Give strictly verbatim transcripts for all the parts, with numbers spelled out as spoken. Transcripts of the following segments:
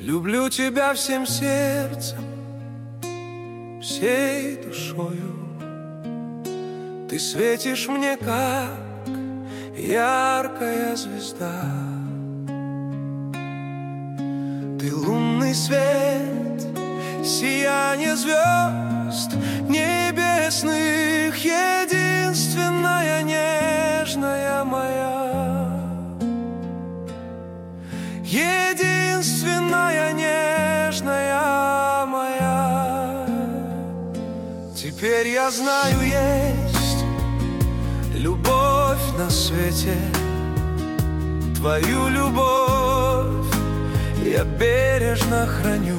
Люблю тебя всем сердцем, всей душою. Ты светишь мне, как яркая звезда. Ты лунный свет, сияние звезд небесных, единственная нежная моя, единственная нежная моя. Теперь я знаю, есть любовь на свете. Твою любовь я бережно храню.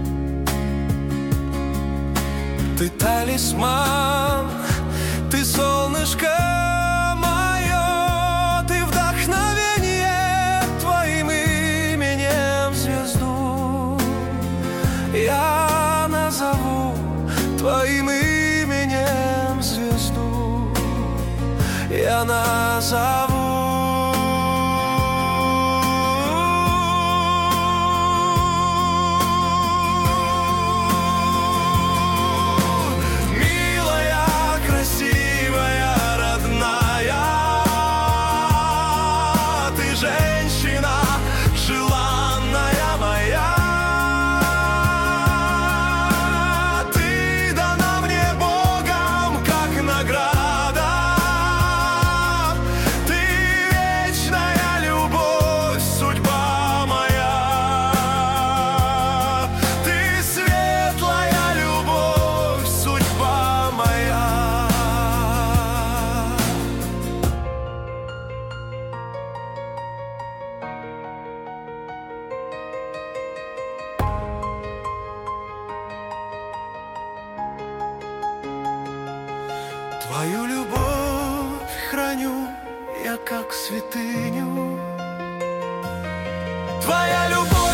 Ты талисман, ты солнышко мое, ты вдохновение, твоим именем звезду я назову, твоим именем звезду я назову. Твою любовь храню я как святыню. Твоя любовь